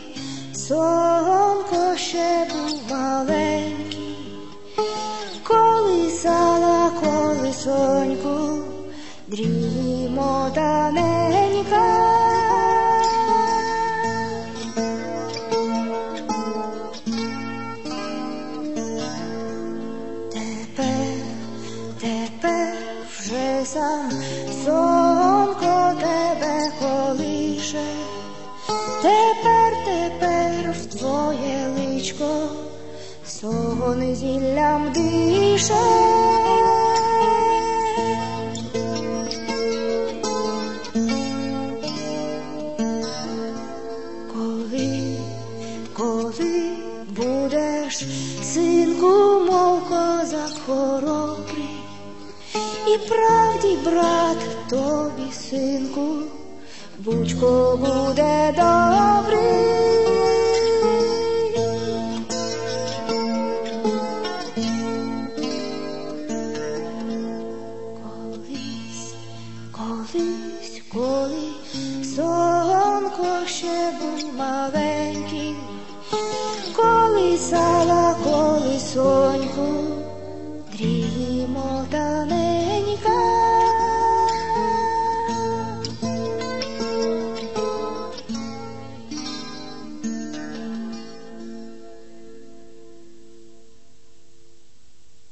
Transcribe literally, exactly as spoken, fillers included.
сонко ще був маленький, колисала колисоньку дрімотаненька. Тепер, тепер вже сам сонко тебе колише, тепер, тепер в твоє личко сон зіллям дише. Коли, коли будеш, синку, мов козак хоробрий, і правді, брат, тобі, синку, Бучко буде добрий. Колись, колись, коли сонко ще був маленький, колисала колисоньку